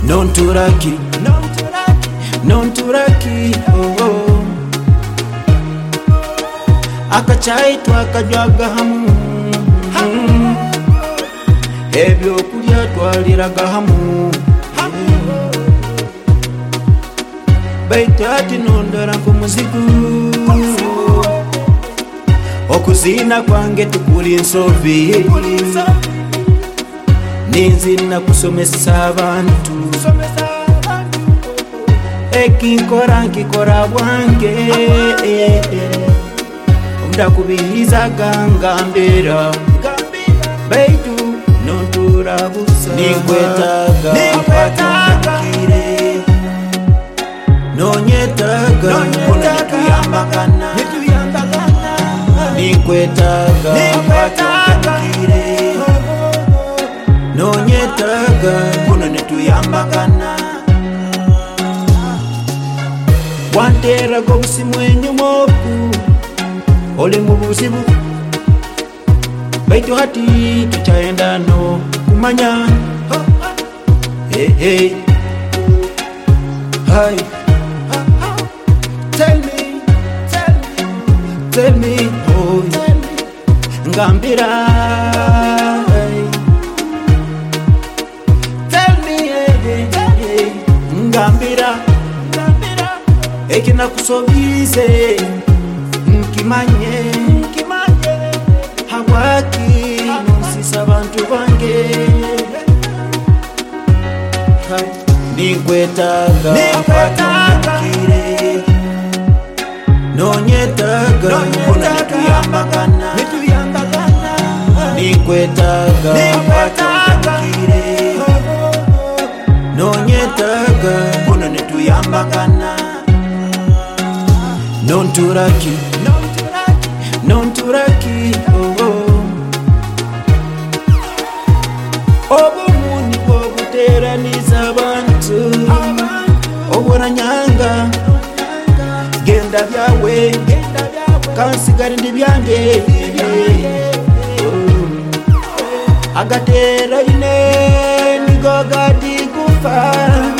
non turaki, oh oh. Akachai twakajwaga hamu, ebyo kulya twaliraga hamu, baitati nondora nk'omuzigu, okuzina kwange tukuli nsobi, ninzina kusomesa abantu, nkikora bwange, omudakubirizaga ngambira, baitu nonturabusa, ninkwetaga mpatomukire, nonyetaga nituyambagana, ninkwetaga mpatomukire, nonyetaga kuno nituyambagana. Wanteraga obusimu enyuma oku oli mu buzibu, baitu hati tukyayendano kumanya. Hey, hey. Hi. Tell me, oh, ngambira. Hey. Tell me, hey, ngambira. Ekina kusobize nkimanye hawaki nsisa abantu bange, ninkwetaga mpatomukire, nonyetaga kuna nituyambagana, ninkwetaga mpatomukire, nonyetaga kuna nituyambagana. Non turaki, oh oh. Obumuni bwobuteraniza abantu, oburanyanga genda byawe kansigari ndi byange, agatera ine nigo gadi kufa.